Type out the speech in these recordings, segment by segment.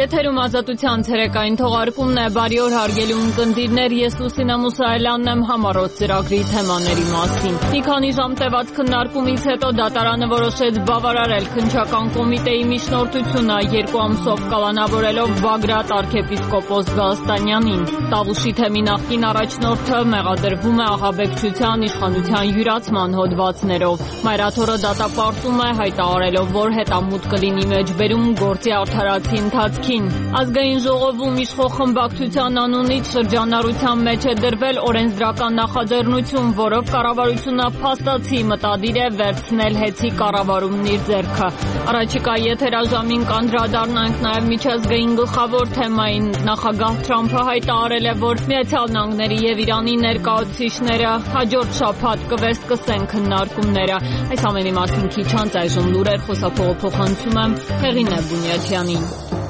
Եթերում ազատության ցերեկային թողարկումն է, բարի օր հարգելի ունկնդիրներ, ես Լուսինե Մուսայելյանն եմ համառոտ ծրագրի թեմաների մասին։ Մի քանի ժամ տևած քննարկումից հետո դատարանը որոշեց բավարարել քննչական կոմիտեի միջնորդությունը, 2 ամսով կալանավորելով Բագրատ arczepiskopos Գալստանյանին։ Տավուշի թեմի նախկին առաջնորդը մեղադրվում է ահաբեկչության, իշխանության յուրացման հոդվածներով։ Մայրաթորը դատապարտում է, հայտարարելով, որ հետամուտ կլինի մեջբերում գործի արդարացի ընթացքին։ Ազգային ժողովում իշխող խմբակցության անունից շրջանառության մեջ է դրվել օրենսդրական նախաձեռնություն, որով կառավարությունը փաստացի մտադիր է վերցնել հեծի կառավարումն իր ձեռքը։ Առաջիկա եթերաժամին կանդրադառնանք նաև միջազգային գլխավոր թեմային։ Նախագահ Թրամփը հայտարարել է, որ Միացյալ Նահանգների եւ Իրանի ներկայացուցիչները հաջորդ շաբաթ կվերսկսեն քննարկումները։ Այս ամենի մասին քիչ անց այժմ լուրեր, խոսափողը փոխանցում եմ Հեղինե Բունյաթյանին։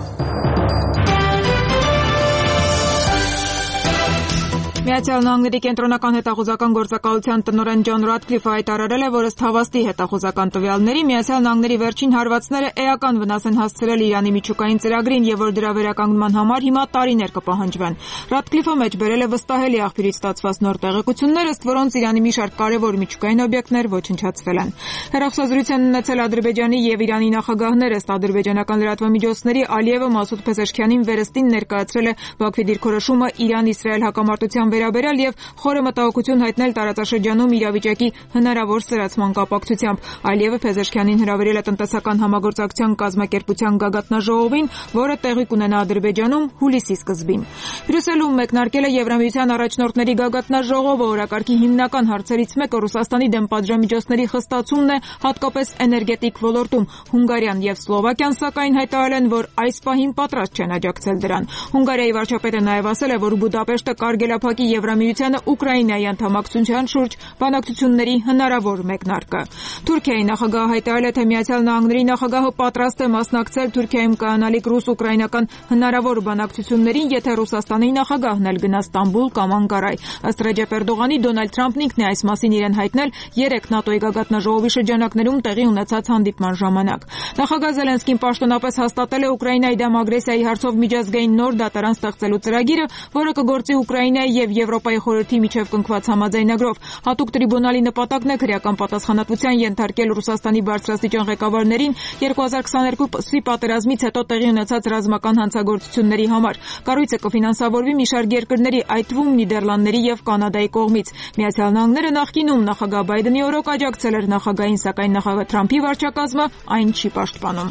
Միացյալ Նահանգների կենտրոնական հետախուզական գործակալության տնօրեն Ջոն Ռադքլիֆը հայտարարել է, որ ըստ հավաստի հետախուզական տվյալների Միացյալ Նահանգների վերջին հարվածները էական վնաս են հասցրել Իրանի միջուկային ծրագրին եւ որ դրա վերականգնման համար հիմա տարիներ կպահանջվեն։ Ռադքլիֆը մեջբերել է վստահելի աղբյուրից ստացված նոր տեղեկություններ, ըստ որոնց Իրանի մի շարք կարևոր միջուկային օբյեկտներ ոչնչացվել են։ Հեռախոսազրույցն ունեցել Ադրբեջանի եւ Իրանի նախագահներ, ըստ ադրբեջանական լրատվամիջոցների Ալիևը Մասուդ Փեզեշքյանին վերստին ներկայացրել է Բաքվի դիրքորոշումը Իրան-Իսրայել հակամարտության վերաբերյալ եւ խորը մտահոգություն հայտնել տարածաշրջանում իրավիճակի հնարավոր սրացման կապակցությամբ։ Ալիևը Փեզեշքյանին հրավիրել է տնտեսական համագործակցության կազմակերպության գագաթնաժողովին, որը տեղի կունենա Ադրբեջանում հուլիսի սկզբին։ Բրյուսելում մեկնարկել է Եվրամիության առաջնորդների գագաթնաժողովը, օրակարգի հիմնական հարցերից մեկը Ռուսաստանի դեմ պատժամիջոցների խստացումն է, հատկապես էներգետիկ ոլորտում։ Հունգարիան եւ Սլովակիան սակայն հայտարարել են, որ այս պահին պատրաստ չեն աջակցել դրան։ Հունգարիայի վարչապետը նաեւ ասել է, որ Բուդապեշտը կարգելափակի Եվրամիությանը Ուկրաինայի անդամակցության շուրջ բանակցությունների հնարավոր մեկնարկը։ Թուրքիայի նախագահը հայտարարել է, թե Միացյալ Նահանգների նախագահը պատրաստ է մասնակցել Թուրքիայում կայանալիք ռուս-ուկրաինական հնարավոր բանակցություններին, եթե Ռուսաստանի նախագահն էլ գնա Ստամբուլ կամ Անկարայ։ Ըստ Ռեջեփ Էրդողանի, Դոնալդ Թրամփն ինքն է այս մասին իրեն հայտնել 3 ՆԱՏՕ-ի գագաթնաժողովի շրջանակներում տեղի ունեցած հանդիպման ժամանակ։ Նախագահ Զելենսկին պաշտոնապես հաստատել է Ուկրաինայի դեմ ագրեսիայի հարցով միջազգային նոր դատարան ստեղծելու ծրագիրը, որը կգործի Ուկրաինայի եւ Եվրոպայի խորհրդի միջև կնքված համաձայնագրով։ Հատուկ տրիբունալի նպատակն է քրեական պատասխանատվության ենթարկել Ռուսաստանի բարձրաստիճան ղեկավարներին 2022-ի պատերազմից հետո տեղի ունեցած ռազմական հանցագործությունների համար։ Կառույցը կֆինանսավորվի մի շարք երկրների, այդ թվում Նիդերլանդների եւ Կանադայի կողմից։ Միացյալ Նահանգները նախկինում նախագահ Բայդենի օրոք աջակցել էր նախագահին, սակայն նախագահ Թրամփի վարչակազմը այն չի պաշտպանում։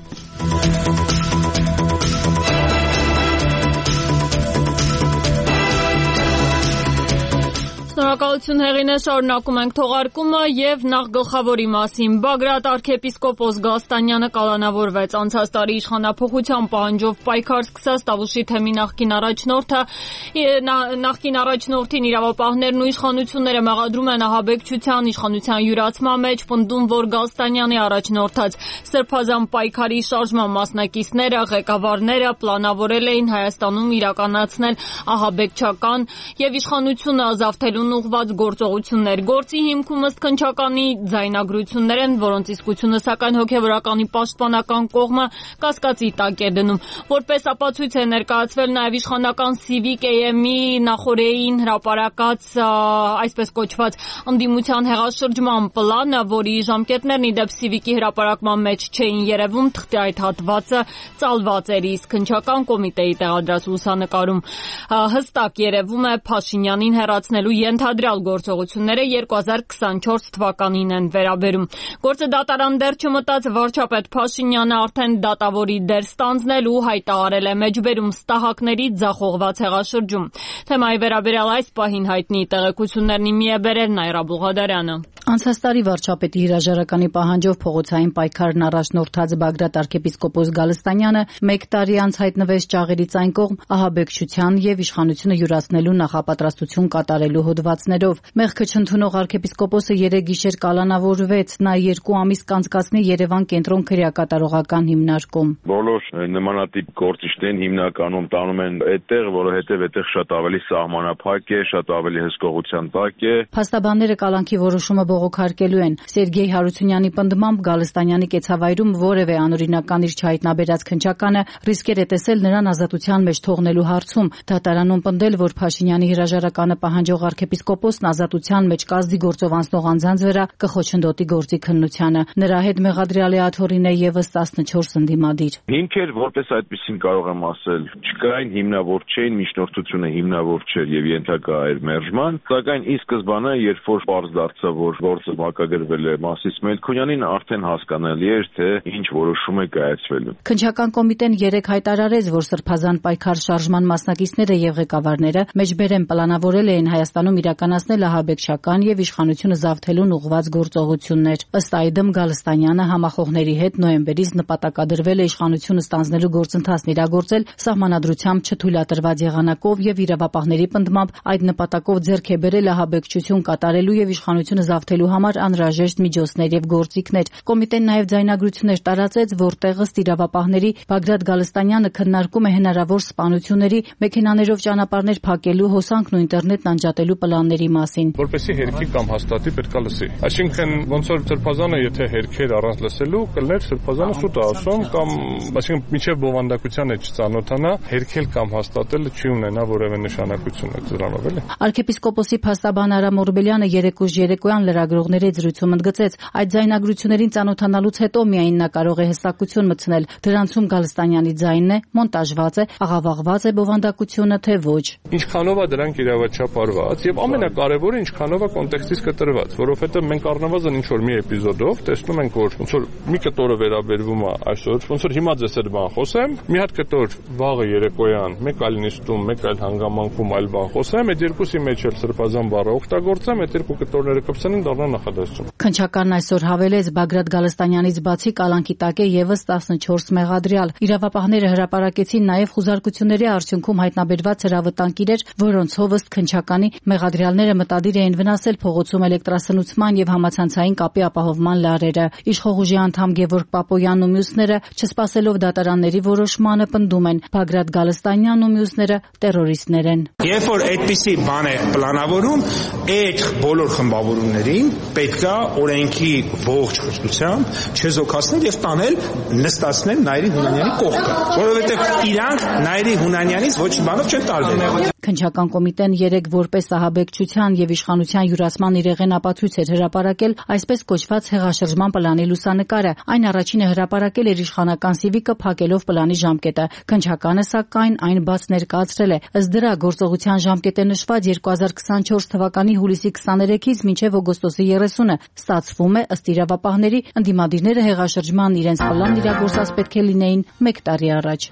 Շնորհակալություն Հեղինե, շարունակում ենք թողարկումը եւ նախ գլխավորի մասին։ Բագրատ arczepiskopos Գալստանյանը կալանավորվեց։ Անցած տարի իշխանափոխության պահանջով պայքար սկսած Տավուշի թեմի նախկին առաջնորդին իրավապահներն ու իշխանությունները մեղադրում են ահաբեկչության, իշխանության յուրացման մեջ, պնդում, որ Գալստանյանի առաջնորդած սրբազան պայքարի շարժման մասնակիցները, ղեկավարները պլանավորել էին Հայաստանում իրականացնել ահաբեկչական եւ իշխանությունը ազատելու ուղղված գործողություններ։ Գործի հիմքում ըստ քննչականի ձայնագրություններ են, որոնց իսկությունը սակայն հոգևորականի պաշտպանական կողմը կասկածի տակ է դնում։ Որպես ապացույց է ներկայացվել նաև իշխանական Civic AM-ի նախորդին հրապարակած այսպես կոչված ընդդիմության հեղաշրջման պլանը, որի ժամկետներն ի դեպ Civic-ի հրապարակման մեջ չէին երևում, թղթի այդ հատվածը ծալված էր, իսկ քննչական կոմիտեի տեղադրած լուսանկարում հստակ երևում է Փաշինյանին հեռացնելու ենթադրյալ գործողությունները 2024 թվականին են վերաբերում։ Գործը դատարան դեռ չմտած վարչապետ Փաշինյանը արդեն դատավորի դեր ստանձնել ու հայտարարել է մեջբերում ստահակների ձախողված հեղաշրջում։ Թեմայի վերաբերյալ այս պահին հայտնի տեղեկություններն իմի է բերել Նայրա Բուղադարյանը։ Անցած տարի վարչապետի հրաժարականի պահանջով փողոցային պայքարն առաջնորդած Բագրատ arczepiskopos Գալստանյանը 1 տարի անց հայտնվեց ճաղերից այն կողմ ահաբեկչության եւ իշխանությունը յուրացնելու նախապատրաստություն կատարելու հոդվածներով։ Մեղքը չընդունող arczepiskopos-ը 3 գիշեր կալանավորվեց, նա 2 ամիս կանցկացնի Երևան կենտրոն քրեակատարողական հիմնարկում։ Բոլոր նմանատիպ գործիչներն հիմնականում տանում են այդտեղ, որովհետեւ այդտեղ շատ ավելի սահմանափակ է, շատ ավելի հսկողության տակ է։ Փաստաբանները կալանքի որոշումը բողոքարկելու են։ Սերգեյ Հարությունյանի պնդմամբ Գալստանյանի կեցավայրում որևէ անօրինական իր չհայտնաբերած քննչականը ռիսկեր է տեսել նրան ազատության մեջ թողնելու հարցում։ Դատարանում պնդել, որ Փաշինյանի հրաժարականը պահանջող arczepiskopոսն ազատության մեջ կազդի գործով անցնող անձանց վրա կխոչընդոտի գործի քննությանը։ Նրա հետ մեղադրյալի աթոռին է եւս 14 ընդդիմադիր։ Հիմքեր որպես այդպեսին կարող եմ ասել չկային, հիմնավոր չէին, միջնորդությունը հիմնավոր չէր եւ ենթակա էր մերժման, սակայն ի սկզբանե, երբ որ պարզ դարձավ, որ գործը մակագրվել է Մասիս Մելքոնյանին, արդեն հասկանալի էր, թե ինչ որոշում է կայացվելու։ Քննչական կոմիտեն 3 հայտարարեց, որ սրբազան պայքար շարժման մասնակիցները եւ ղեկավարները մեջբերեն պլանավորել էին Հայաստանում իրականացնել ահաբեկչական եւ իշխանությունը զավթելուն ուղղված գործողություններ։ Ըստ այդմ Գալստանյանը համախոհների հետ նոյեմբերից նպատակադրվել է իշխանությունը ստանձնելու գործընթացն իրագործել սահմանադրությամբ չթույլատրված եղանակով եւ իրավապահների պնդմամբ այդ նպատակով ձեռք է բերել ահաբեկչություն կատարելու եւ իշխանությունը զավթելու համար անհրաժեշտ միջոցներ եւ գործիքներ։ Կոմիտեն նաեւ ձայնագրություններ տարածեց, որտեղ ըստ իրավապահների Բագրատ Գալստանյանը քննարկում է հնարավոր սպանությունների, մեքենաներով ճանապարհներ փակելու, հոսանքն ու ինտերնետն անջատելու պլանների մասին։ Որպեսզի հերքի կամ հաստատի պետք է լսի։ Այսինքն ոնց որ Սրբազանը եթե հերքեր առանց լսելու կլներ Սրբազանը սուտ ասում կամ այսինքն միջև բովանդակության է չծանոթանա, հերքել կամ հաստատելը չի ունենա որևէ նշանակություն դրանով էլի։ Arczepiskopոսի փաստաբան Արամ Օրբելյանը երեկոյան լրագրողների զրույցում ընդգծեց, այդ ձայնագրություններին ծանոթանալուց հետո միայն նա կարող է հստակություն մտցնել, դրանցում Գալստանյանի ձայնն է, մոնտաժված է, աղավաղված է բովանդակությունը, թե ոչ։ Ինչքանով է դրանք իրավաչափ արված եւ ամենակարևորը ինչքանով է կոնտեքստից կտրված, որովհետեւ մենք առնվազն ինչ որ մի էպիզոդով տեսնում ենք, որ ոնց որ մի կտորը վերաբերվում է այսօր, ոնց որ հիմա ձեզ այդ բան խոսեմ, մի հատ կտոր վաղը երեկոյան, մեկ այլ նիստում, մեկ այլ հանգամանքում այլ բան խոսեմ, այդ երկուսի մեջ էլ սրբազան բառը օգտագործեմ, այդ երկու կտորները կպցնեն դառնա նախադասություն։ Քննչականն այսօր հավելեց Բագրատ Գալստանյանից բացի կալանքի տակ է եւս 14 մեղադրյալ։ Իրավապահները հրապարակեցին նաեւ խուզարկությունների արդյունքում հայտնաբերված հրավտանք իրեր, որոնցով ըստ քննչականի մեղադրյալները մտադիր էին վնասել փողոցում էլեկտրասնուցման եւ համացանցային կապի ապահովման լարերը։ Իշխող անդամ Գևորգ Պապոյանն ու մյուսները, չսպասելով դատարանների որոշմանը, պնդում են Բագրատ Գալստանյանն ու մյուսները տերորիստներ են։ Երբ որ այդպիսի բան է պլանավորում, այդ բոլոր խմբավորումներին պետք է օրենքի ողջ խստությամբ չեզոքացնել եւ տանել նստացնել Նայիրի Հունանյանի կողքը, որովհետեւ իրանք Նայիրի Հունանյանից ոչ բանով չեն տարվել։ Քննչական կոմիտեն 3 որպես ահաբեկչության եւ իշխանության յուրացման իրեղեն ապացույց էր հրապարակել այսպես կոչված հեղաշրջման պլանի լուսանկարը։ Այն առաջինը հրապարակել էր իշխանական Սիվիկը փակելով պլանի ժամկետը։ Քննչականը սակայն այն բաց ներկայացրել է։ Ըստ դրա գործողության ժամկետ է նշված 2024 թվականի հուլիսի 23-ից մինչև օգոստոսի 30-ը։ Ստացվում է ըստ իրավապահների ընդդիմադիրները հեղաշրջման իրենց պլանն իրագործած պետք է լինեին 1 տարի առաջ։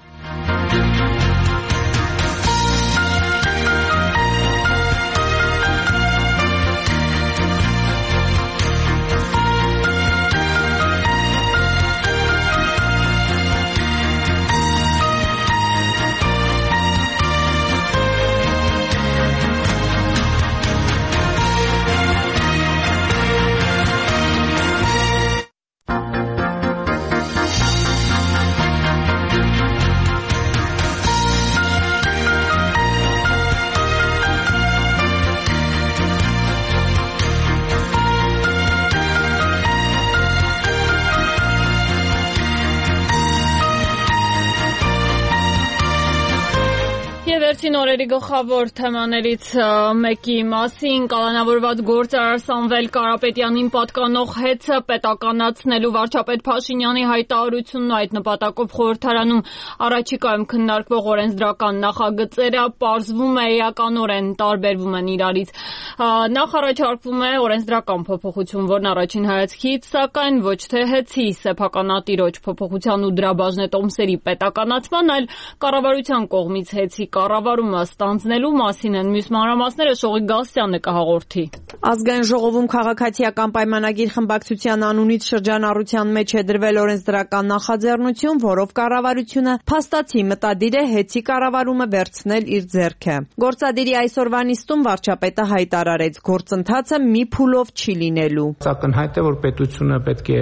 Վերջին օրերի գլխավոր թեմաներից մեկի մասին կալանավորված գործարար Սամվել Կարապետյանին պատկանող հեծը պետականացնելու վարչապետ Փաշինյանի հայտարարությունն ու այդ նպատակով խորհրդարանում առաջիկայում քննարկվող օրենսդրական նախագծերը պարզվում է էականորեն տարբերվում են իրարից։ Նախ առաջարկվում է օրենսդրական փոփոխություն, որն առաջին հայացքից սակայն ոչ թե հեծի սեփականատիրոջ փոփոխության ու դրա բաժնետոմսերի պետականացման, այլ կառավարության կողմից հեծի կառավարումը ստանձնելու մասին են։ Մյուս մանրամասները Շողիկ Գալստյանը կհաղորդի։ Ազգային ժողովում քաղաքացիական պայմանագիր խմբակցության անունից շրջանառության մեջ է դրվել օրենսդրական նախաձեռնություն, որով կառավարությունը փաստացի մտադիր է հեծի կառավարումը վերցնել իր ձեռքը։ Գործադիրի այսօրվա նիստում վարչապետը հայտարարեց, գործընթացը մի փուլով չի լինելու։ Ակնհայտ է, որ պետությունը պետք է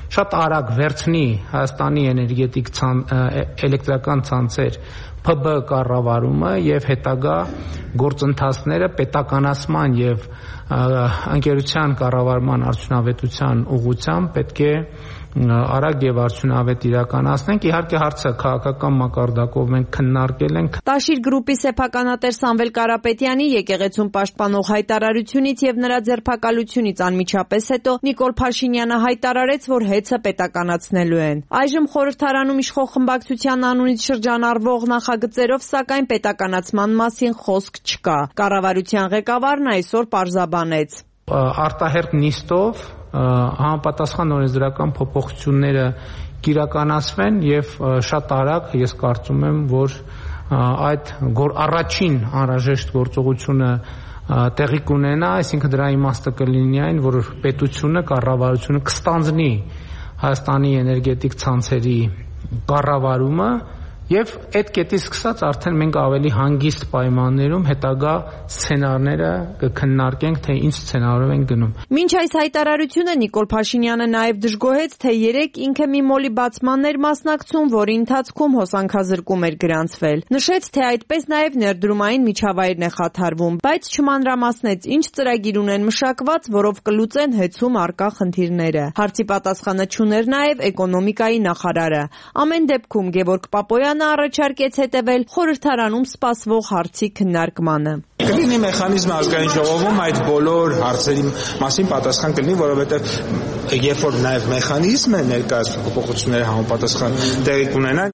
շատ արագ վերցնի Հայաստանի էներգետիկ էլեկտրական ցանցեր ՓԲ կառավարումը եւ հետագա գործընթացները պետականացման եւ ընկերության կառավարման արդյունավետության ուղղությամբ պետք է արագ եւ արդյունավետ իրականացնենք։ Իհարկե հարցը քաղաքական մակարդակով մենք քննարկել ենք։ Տաշիր գրուպի սեփականատեր Սամվել Կարապետյանի եկեղեցուն պաշտպանող հայտարարությունից եւ նրա ձերբակալությունից անմիջապես հետո Նիկոլ Փաշինյանը հայտարարեց, որ հեծը պետականացնելու են։ Այժմ խորհրդարանում իշխող խմբակցության անունից շրջանառվող նախագծերով սակայն պետականացման մասին խոսք չկա։ Կառավարության ղեկավարն այսօր պարզաբանեց. Արտահերտ նիստով համապատասխան օրենսդրական փոփոխությունները կիրականացվեն եւ շատ արագ ես կարծում եմ, որ այդ առաջին անհրաժեշտ գործողությունը տեղի կունենա, այսինքն դրա իմաստը կլինի այն, որ պետությունը, կառավարությունը կստանձնի Հայաստանի էներգետիկ ցանցերի կառավարումը եւ այդ կետից սկսած արդեն մենք ավելի հանգիստ պայմաններում հետագա սցենարները կքննարկենք, թե ինչ սցենարով են գնում։ Մինչ այս հայտարարությունը Նիկոլ Փաշինյանը նաեւ դժգոհեց, թե երեք ինքը մի մոլի բացմանն էր մասնակցում, որի ընթացքում հոսանքազրկում էր գրանցվել։ Նշեց, թե այդպես նաեւ ներդրումային միջավայրն է խաթարվում, բայց չմանրամասնեց ինչ ծրագիր ունեն մշակված, որով կլուծեն հեծում առկա խնդիրները։ Հարցի պատասխանը չուներ նաեւ էկոնոմիկայի նախարարը։ Ամեն դեպքում Գևորգ Պապոյանը առաջարկեց հետևել խորհրդարանում սպասվող հարցի քննարկմանը։ Կլինի մեխանիզմը ազգային ժողովում այդ բոլոր հարցերի մասին պատասխան կլինի, որովհետև երբ որ նաև մեխանիզմը ներկայացվի փոփոխությունների համապատասխան տեղի կունենան։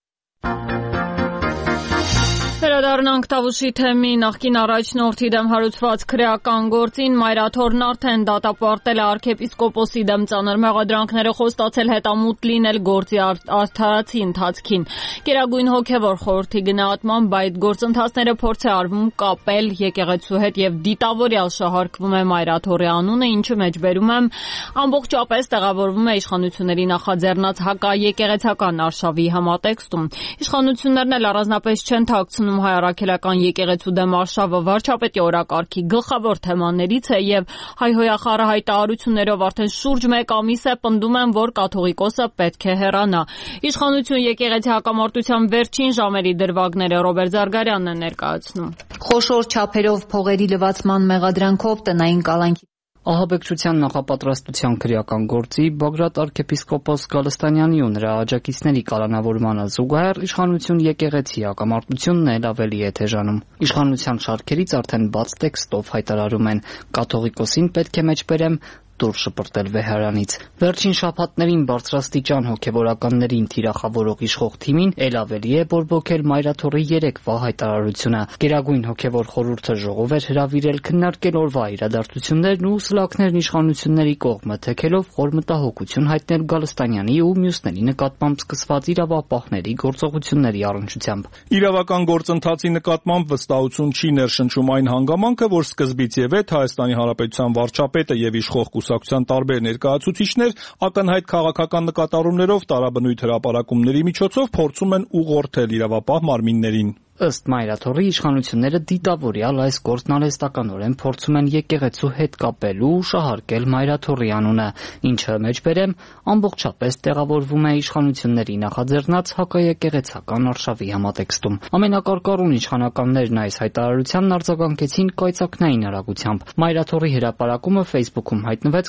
Վերադառնանք Տավուշի թեմի նախկին առաջնորդի դեմ հարուցված քրեական գործին Մայրաթորն արդեն դատապարտել է arczepiskopos-ի դեմ ծանր մեղադրանքները խոստացել հետամուտ լինել գործի արդարացի ընթացքին։ Գերագույն հոգևոր խորհրդի գնահատմամբ այդ գործընթացները փորձ է արվում կապել եկեղեցու հետ եւ դիտավորյալ շահարկվում է Մայրաթորի անունը, ինչը մեջբերում է ամբողջապես տեղավորվում է իշխանությունների նախաձեռնած հակաեկեղեցական արշավի համատեքստում։ Իշխանություններն էլ առանձնապես չեն թաքցնում հայ-առաքելական եկեղեցու դեմ արշավը վարչապետի օրակարգի գլխավոր թեմաներից է եւ հայհոյախառը հայտարարություններով արդեն շուրջ 1 ամիս է պնդում են, որ կաթողիկոսը պետք է հեռանա։ Իշխանություն եկեղեցի հակամարտության վերջին ժամերի դրվագները Ռոբերտ Զարգարյանն է ներկայացնում։ Խոշոր չափերով փողերի լվացման մեղադրանքով տնային կալանքի Ահաբեկչության նախապատրաստության քրեական գործի Բագրատ arczepiskopos Գալստանյանի ու նրա աջակիցների կալանավորմանը զուգահեռ իշխանություն եկեղեցի հակամարտությունն էլ ավելի է թեժանում։ Իշխանության շարքերից արդեն բաց տեքստով հայտարարում են կաթողիկոսին պետք է մեջբերեմ դուրս շպրտել վեհարանից։ Վերջին շաբաթներին բարձրաստիճան հոգևորականներին թիրախավորող իշխող թիմին էլ ավելի է բորբոքել Մայրաթորի 3-վա հայտարարությունը։ Գերագույն հոգևոր խորհուրդը ժողով էր հրավիրել քննարկել օրվա իրադարձություններն ու սլաքներն իշխանությունների կողմը թեքելով խոր մտահոգություն հայտնել Գալստանյանի ու մյուսների նկատմամբ սկսված իրավապահների գործողությունների առնչությամբ։ Իրավական գործընթացի նկատմամբ վստահություն չի ներշնչում այն հանգամանքը, որ սկզբից եւ հետ Հայաստանի Հանրապետության վարչապետը եւ իշխող կուսակցության տարբեր ներկայացուցիչներ ակնհայտ քաղաքական նկատառումներով տարաբնույթ հրապարակումների միջոցով փորձում են ուղղորդել իրավապահ մարմիններին։ Ըստ Մայրաթորի իշխանությունները դիտավորյալ այս գործն արհեստականորեն փորձում են եկեղեցու հետ կապելու ու շահարկել Մայրաթորի անունը, ինչը մեջբերեմ ամբողջապես տեղավորվում է իշխանությունների նախաձեռնած հակաեկեղեցական արշավի համատեքստում։ Ամենակարկառուն իշխանականներն այս հայտարարությանն արձագանքեցին կայծակնային արագությամբ։ Մայրաթորի հրապարակումը Facebook-ում հայտնվեց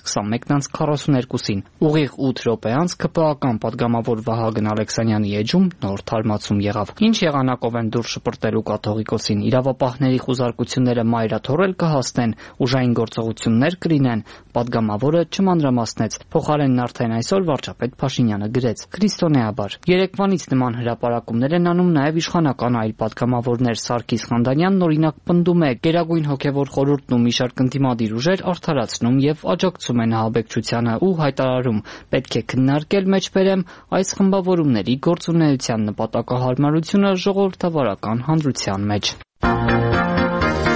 21:42-ին։ Ուղիղ 8 րոպե անց ԿՊԱ-ական падգամավոր Վահագն Ալեքսանյանի էջում նոր թարմացում եղավ։ Ինչ եղանակով են դուրս շպրտելու կաթողիկոսին, իրավապահների խուզարկությունները Մայրաթորել կհասնեն, ուժային գործողություններ կլինեն, падգամավորը չմանրամասնեց։ Փոխարենն արդեն այսօր վարչապետ Փաշինյանը գրեց. Քրիստոնեաբար երեկվանից նման հրապարակումներ են անում նաև իշխանական այլ падգամավորներ։ Սարգիս Խանդանյանն օրինակ պնդում է, Գերագույն հոգևոր խորհուրդն ու մի շարք ընդդիմադիր ուժեր արդարացնում եւ աջակցում են ահաբեկչությանը ու հայտարարում պետք է քննարկել մեջբերեմ այս խմբավորումների գործունեության նպատակահարմարությունը ժողովրդավարական հանրության մեջ։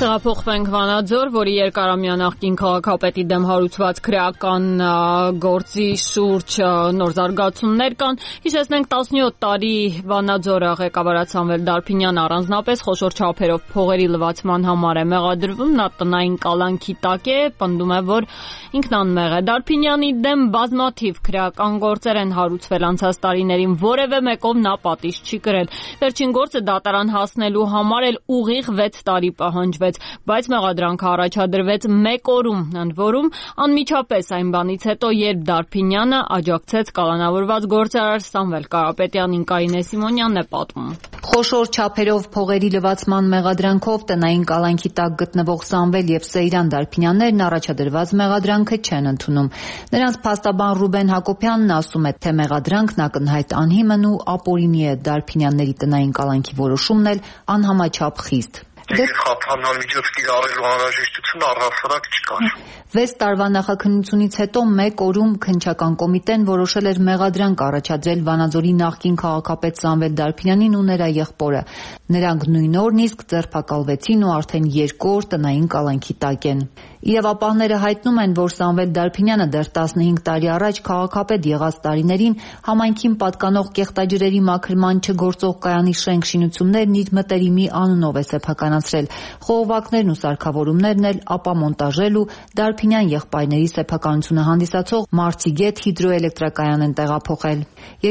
Տեղափոխվենք Վանաձոր, որի երկարամյա նախկին քաղաքապետի դեմ հարուցված քրեական գործի շուրջ նոր զարգացումներ կան։ Հիշեցնենք 17 տարի Վանաձորը ղեկավարած Սամվել Դարփինյանը առանձնապես խոշոր չափերով փողերի լվացման համար է մեղադրվում, նա տնային կալանքի տակ է, պնդում է, որ ինքն անմեղ է։ Դարփինյանի դեմ բազմաթիվ քրեական գործեր են հարուցվել անցած տարիներին, որևէ մեկով նա պատիժ չի կրել։ Վերջին գործը դատարան հասնելու համար էլ ուղիղ 6 տարի պահանջվեց, բայց մեղադրանքը առաջադրվեց 1 օրում, ընդ որում անմիջապես այն բանից հետո, երբ Դարփինյանը աջակցեց կալանավորված գործարար Սամվել Կարապետյանին, Կարինե Սիմոնյանն է պատմում։ Խոշոր չափերով փողերի լվացման մեղադրանքով տնային կալանքի տակ գտնվող Սամվել եւ Սեյրան Դարփինյաններն առաջադրված մեղադրանքը չեն ընդունում։ Նրանց փաստաբան Ռուբեն Հակոբյանն ասում է, թե մեղադրանքն ակնհայտ անհիմն ու ապօրինի է, Դարփինյանների տնային կալանքի որոշումն էլ անհամաչափ խիստ։ Խափանալ միջոց կիրառելու անհրաժեշտություն առհասարակ չկար։ 6 տարվա նախաքննությունից հետո 1 օրում քննչական կոմիտեն որոշել էր մեղադրանք առաջադրել Վանաձորի նախկին քաղաքապետ Սամվել Դարփինյանին ու նրա եղբորը։ Նրանք նույն օրն իսկ ձերբակալվեցին ու արդեն 2 օր տնային կալանքի տակ են։ Իրավապահները հայտնում են, որ Սամվել Դարփինյանը դեռ 15 տարի առաջ քաղաքապետ եղած տարիներին համայնքին պատկանող կեղտաջրերի մաքրման չգործող կայանի շենք շինություններն իր մտերիմի անունով է սեփականացրել, խողովակներն ու սարքավորումներն էլ ապամոնտաժել ու Դարփինյան եղբայրների սեփականությունը հանդիսացող Մարցիգետ հիդրոէլեկտրակայան են տեղափոխել։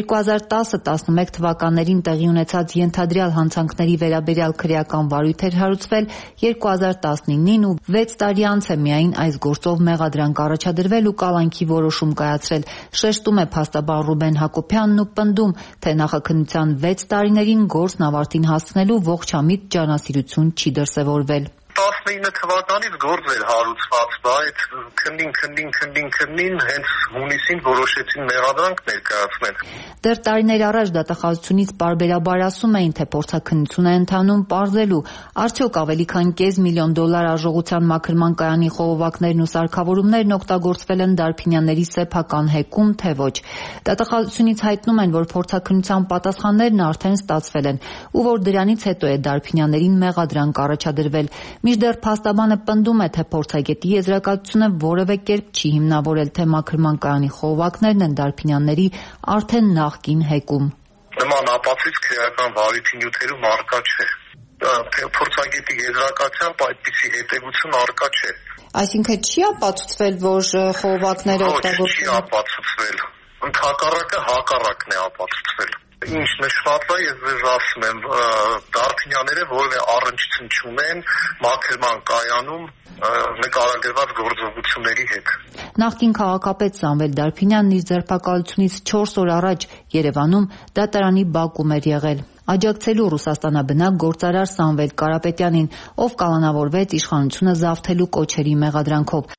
2010-11 թվականներին տեղի ունեցած ենթադրյալ հանցանքների վերաբերյալ քրեական վարույթ էր հարուցվել, 2019-ին ու 6 տարի անց է միայն այս գործով մեղադրանք առաջադրվել ու կալանքի որոշում կայացրել, շեշտում է փաստաբան Ռուբեն Հակոբյանն ու պնդում, թե նախաքննության 6 տարիներին գործն ավարտին հասցնելու ողջամիտ ջանասիրություն չի դրսևորվել։ 19 թվականից գործ էր հարուցված, բայց քննին հենց հունիսին որոշեցին մեղադրանք ներկայացնել։ Դեռ տարիներ առաջ դատախազությունից պարբերաբար ասում էին, թե փորձաքննություն է ընթանում պարզելու, արդյոք ավելի քան $500,000 արժողության մաքրման կայանի խողովակներն ու սարքավորումներն օգտագործվել են Դարփինյանների սեփական հեքում, թե ոչ։ Դատախազությունից հայտնում են, որ փորձաքննության պատասխաններն արդեն ստացվել են ու որ դրանից հետո է Դարփինյաններին մեղադրանք առաջադրվել։ Մինչդեռ փաստաբանը պնդում է, թե փորձագետի եզրակացությունը որևէ կերպ չի հիմնավորել, թե մաքրման կայանի խողովակներն են Դարփինյանների արդեն նախկին հեքում։ Նման ապացույց քրեական վարույթի նյութերում առկա չէ։ Փորձագետի եզրակացությամբ այդպիսի հետևություն առկա չէ։ Այսինքն չի ապացուցվել, որ խողովակները օգտագործվել։ Չի ապացուցվել։ Ընդհակառակը հակառակն է ապացուցվել։ Ինչ նշված է, ես ձեզ ասում եմ, Դարփինյանները որևէ առնչություն չունեն մաքրման կայանում նկարագրված գործողությունների հետ։ Նախկին քաղաքապետ Սամվել Դարփինյանն իր ձերբակալությունից 4 օր առաջ Երևանում դատարանի բակում էր եղել, աջակցելու Ռուսաստանաբնակ գործարար Սամվել Կարապետյանին, ով կալանավորվեց իշխանությունը զավթելու կոչերի մեղադրանքով։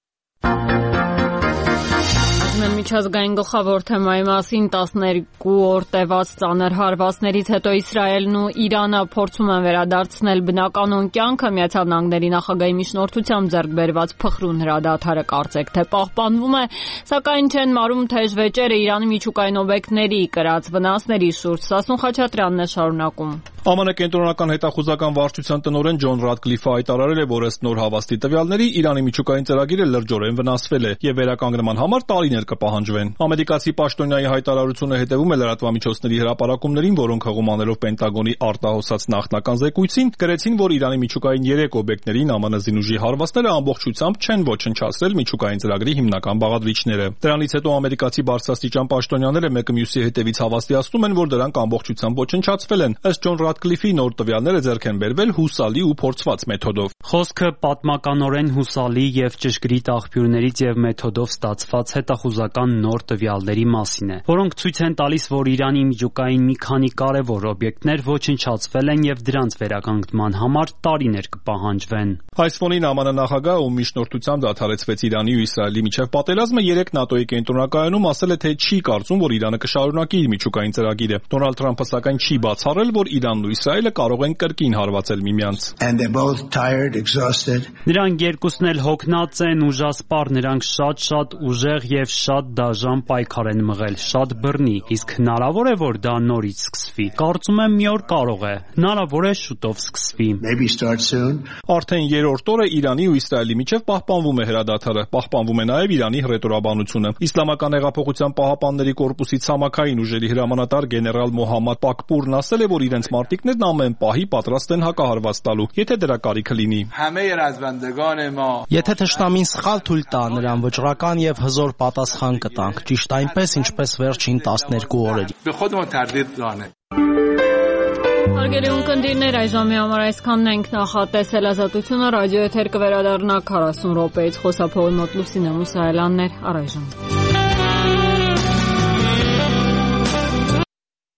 Միջազգային գլխավոր թեմայի մասին 12 օր տևած ծանր հարվածներից հետո Իսրայելն ու Իրանը փորձում են վերադարձնել բնականոն կյանքը, Միացյալ Նահանգների նախագահի միջնորդությամբ ձեռք բերված փխրուն հրադադարը կարծեք թե պահպանվում է, սակայն չեն մարում թեժ վեճերը Իրանի միջուկային օբյեկտների կրած վնասների շուրջ։ Սասուն Խաչատրյանն է շարունակում։ ԱՄՆ կենտրոնական հետախուզական վարչության տնօրեն Ջոն Ռադկլիֆը հայտարարել է, որ ըստ նոր հավաստի տվյալների Իրանի միջուկային ծրագիրը լրջորեն վնասվել է եւ վերականգնման համար տարիներ կպահանջվեն։ Ամերիկացի պաշտոնյայի հայտարարությունը հետևում է լրատվամիջոցների հրապարակումներին, որոնք հղումանելով Պենտագոնի արտահոսած նախնական զեկույցին, գրեցին, որ Իրանի միջուկային 3 օբյեկտներին ԱՄՆ զինուժի հարվածները ամբողջությամբ չեն ոչնչացրել միջուկային ծրագրի հիմնական բաղադրիչները։ Դրանից հետո ամերիկացի բարձրաստիճան պաշտոնյաները մեկը մյուսի հետևից հավաստիացնում են, որ դրանք ամբողջությամբ ոչնչացվել են։ Ըստ Ջոն Ռադկլիֆի նոր տվյալները ձեռք են բերվել հուսալի ու փորձված մեթոդով։ Խոսքը պատմականորեն հուսալի եւ ճշգրիտ աղբյուրներից եւ մեթոդով ստացված հետախուզական նոր տվյալների մասին է, որոնք ցույց են տալիս, որ Իրանի միջուկային մի քանի կարևոր օբյեկտներ ոչնչացվել են եւ դրանց վերականգնման համար տարիներ կպահանջվեն։ Այս ֆոնին ԱՄՆ նախագահը, ում միջնորդությամբ դադարեցվեց Իրանի ու Իսրայելի միջև պատերազմը, 3 ՆԱՏՕ-ի կենտրոնակայանում ասել է, թե չի կարծում, որ Իրանը կշարունակի իր միջուկային ծրագիրը։ Դոնալդ Թրամփը սակայն չի բացառել, որ Իրանն Իրանն ու Իսրայելը կարող են կրկին հարվածել միմյանց։ Նրանք երկուսն էլ հոգնած են, ուժասպառ, նրանք շատ ուժեղ եւ շատ դաժան պայքար են մղել, շատ բռնի, իսկ հնարավոր է, որ դա նորից սկսվի։ Կարծում եմ մի օր կարող է, հնարավոր է շուտով սկսվի։ Արդեն երրորդ օրը Իրանի ու Իսրայելի միջև պահպանվում է հրադադարը, պահպանվում է նաեւ Իրանի հռետորաբանությունը։ Իսլամական հեղափոխության պահապանների կորպուսի ցամաքային ուժերի հրամանատար գեներալ Մոհամմադ Պակպուրն ասել է, որ իրենց մարտիկներն ամեն պահի պատրաստ են հակահարված տալու, եթե դրա կարիքը լինի։ Եթե թշնամին սխալ թույլ տա, նրան վճռական եւ հզոր պատասխան կտանք, ճիշտ այնպես, ինչպես վերջին 12 օրերին։ Հարգելի ունկնդիրներ, այժմի համար այսքանն ենք նախատեսել Ազատությունը ռադիո եթեր կվերադառնա 40 րոպեից խոսափողի մոտ Լուսինե Մուսայելյանն էր առայժմ։